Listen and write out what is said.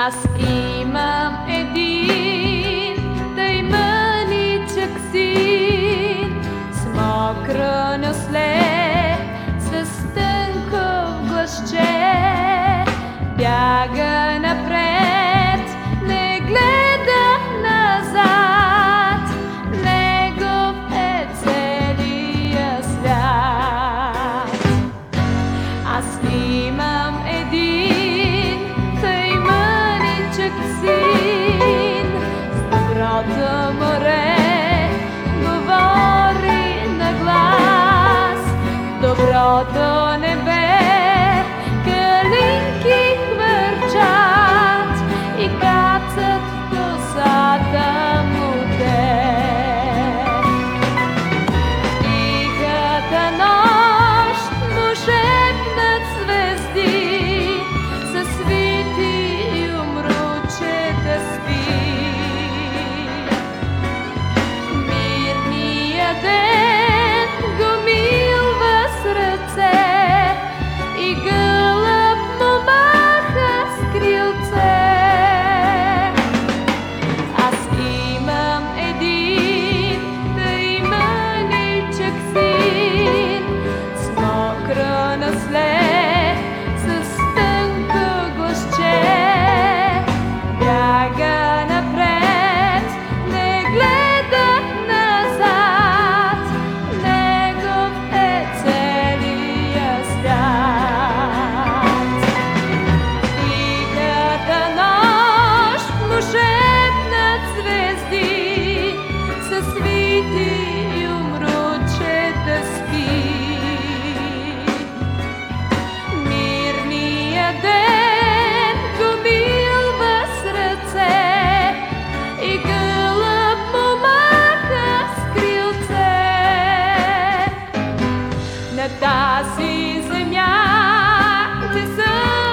Аз имам един тъй мъничък син, с мокро нюсле, с тънко гласче. Бяга напред, не гледа назад, негов е целия свят. Аз имам един тъй мъничък син, с доброто море говори на глас, доброто небе калинки хвърчат и кацат в косата му те. Тихата нощ му шепнат звезди, със свити и умруче да спи. Мирния ден го милва с ръце и гълъб му маха с крилце. Аз имам един тъй мъничък син, с мокро насле, с тънко гласче. Бяга напред, не гледа назад, негов е целия свят. Тихата нощ му шепнат звезди, със свити и умруче да спи. Мирния ден го милва с ръце и гълъб му маха с крилце. На тази земя не са